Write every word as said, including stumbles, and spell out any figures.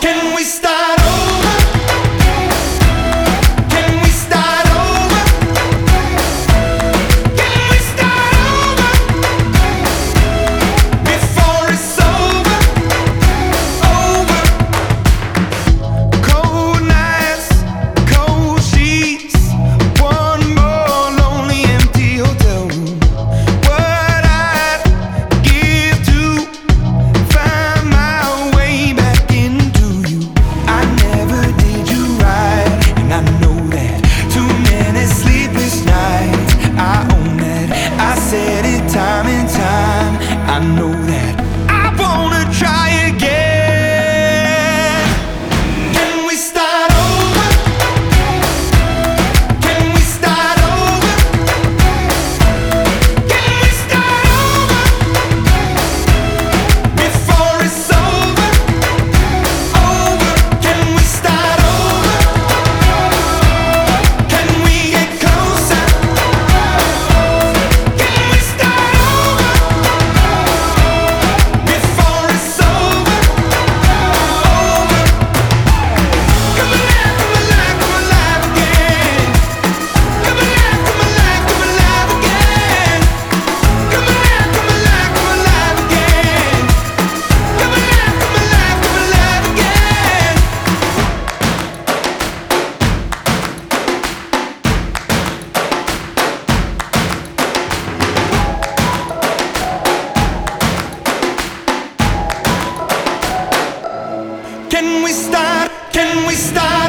Can we start over? Can we start over? Can we start over before it's over? Over. Cold nights, cold sheets, one more lonely empty hotel room. What I'd give to find my way back into you. I never did you right, and I know that. Too many sleepless nights, I own that. I said it time and time, I know that. I wanna try again. Can we start over? Can we start over? Can we start over before it's over? Over. Can we start over? Can we get closer? Can we start over before it's over? Over. Come alive, come alive, come alive again. Come alive, come alive, come alive again. Come alive, come alive, come alive again. Come alive, come alive, come alive again. Can we start? Can we start?